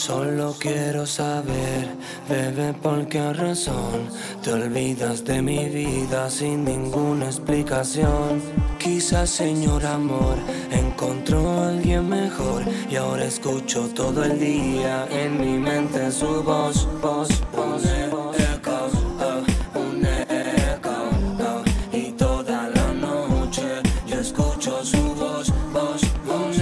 Solo quiero saber, bebé, por qué razón te olvidas de mi vida sin ninguna explicación. Quizás, señor amor, encontró a alguien mejor y ahora escucho todo el día en mi mente su voz, voz, voz. Un eco, y toda la noche yo escucho su voz, voz, voz.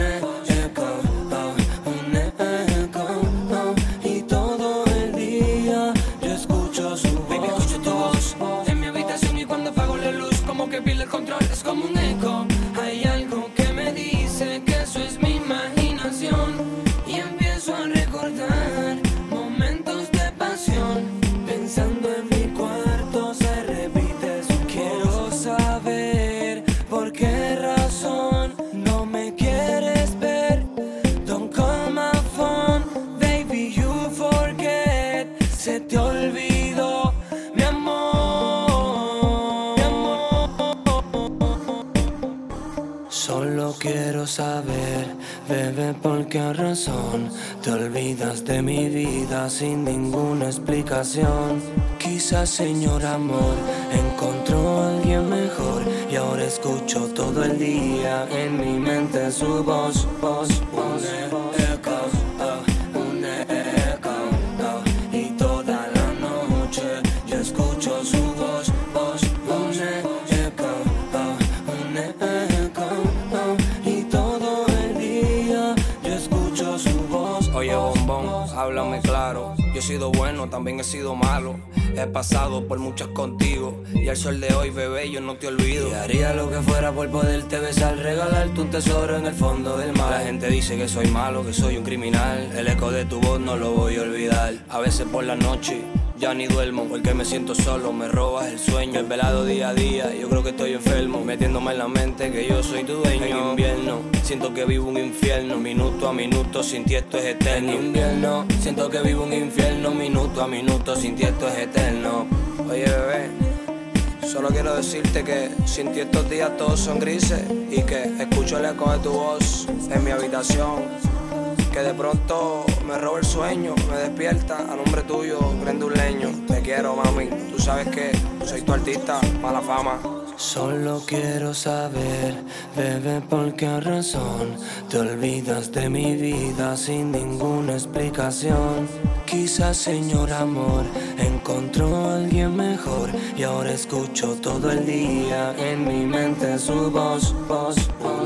El control es como un eco. Hay algo que me dice que eso es mi imaginación y empiezo a recordar momentos de pasión. Pensando en mi cuarto se repite su voz. Quiero saber por qué razón no me quieres ver. Don't call my phone, baby, you forget. Se te olvidó mi amor. Solo quiero saber, bebé, por qué razón te olvidas de mi vida sin ninguna explicación. Quizás, señor amor, encontró a alguien mejor y ahora escucho todo el día en mi mente su voz, voz, voz. Un eco, y toda la noche yo escucho su voz, voz, voz. Oye, bombón, háblame claro. Yo he sido bueno, también he sido malo. He pasado por muchas contigo y al sol de hoy, bebé, yo no te olvido. Y haría lo que fuera por poderte besar, regalarte un tesoro en el fondo del mar. La gente dice que soy malo, que soy un criminal. El eco de tu voz no lo voy a olvidar. A veces por la noche ya ni duermo porque me siento solo, me robas el sueño. El velado día a día, yo creo que estoy enfermo, metiéndome en la mente que yo soy tu dueño. En invierno siento que vivo un infierno, minuto a minuto sin ti esto es eterno. En invierno siento que vivo un infierno, minuto a minuto sin ti esto es eterno. Oye, bebé, solo quiero decirte que sin ti estos días todos son grises y que escucho el eco de tu voz en mi habitación. Que de pronto me roba el sueño, me despierta a nombre tuyo, prende un leño. Te quiero, mami, tú sabes que soy tu artista, mala fama. Solo quiero saber, bebé, por qué razón te olvidas de mi vida sin ninguna explicación. Quizás, señor amor, encontró a alguien mejor y ahora escucho todo el día en mi mente su voz, voz, voz.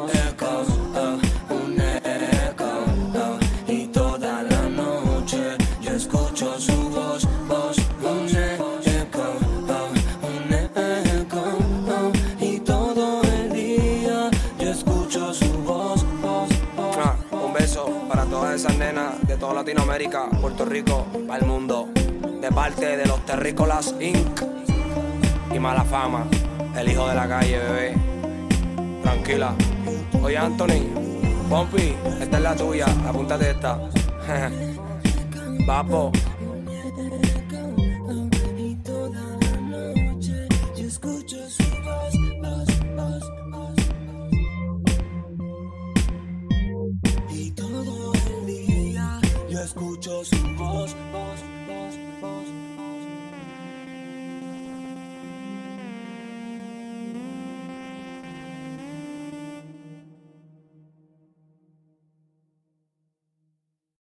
Escucho su voz, voz, un eco, un eco, y todo el día yo escucho su voz, voz, voz. Un beso para todas esas nenas de toda Latinoamérica, Puerto Rico, para el mundo, de parte de los Terrícolas Inc. y Mala Fama, el hijo de la calle, bebé. Tranquila. Oye, Anthony, Pompi, esta es la tuya, apúntate esta. Papo,